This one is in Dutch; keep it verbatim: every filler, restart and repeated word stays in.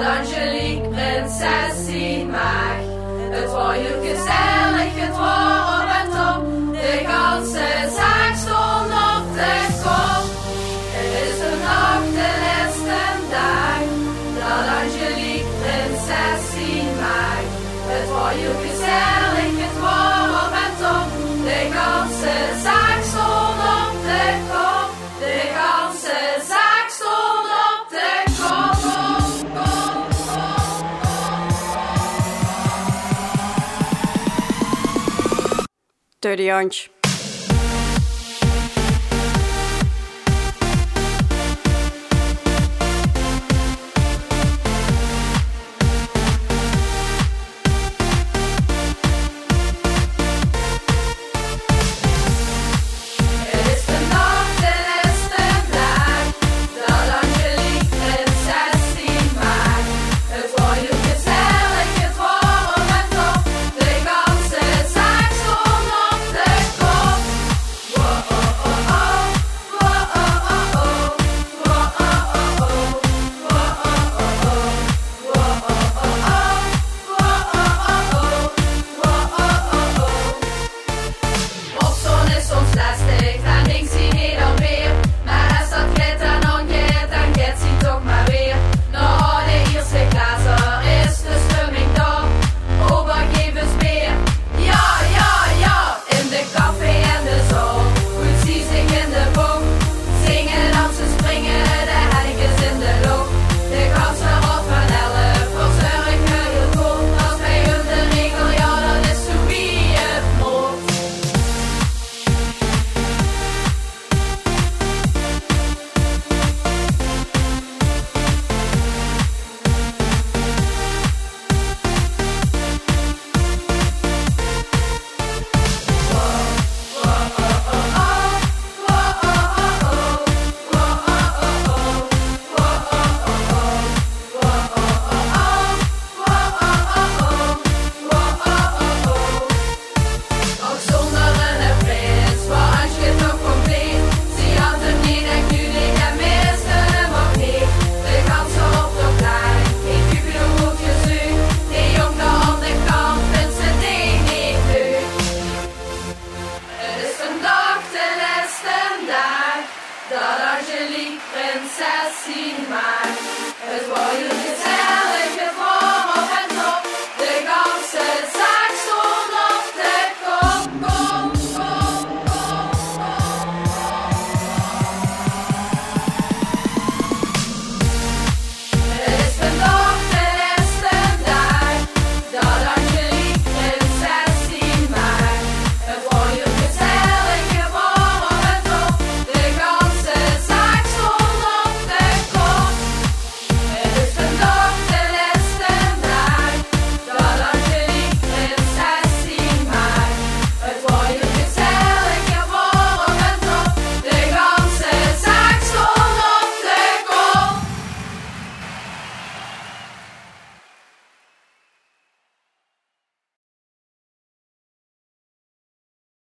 Angelique prinsessie mag. Het was heel gezellig, het was op en top. De ganse zaak stond op de kop. Het is vandaag de laatste dag dat Angelique prinsessie mag. Het was heel gezellig, het was op en top. De ganse zaak stond op de kop. De ganse zaak stond op de kop. Dirty Antje.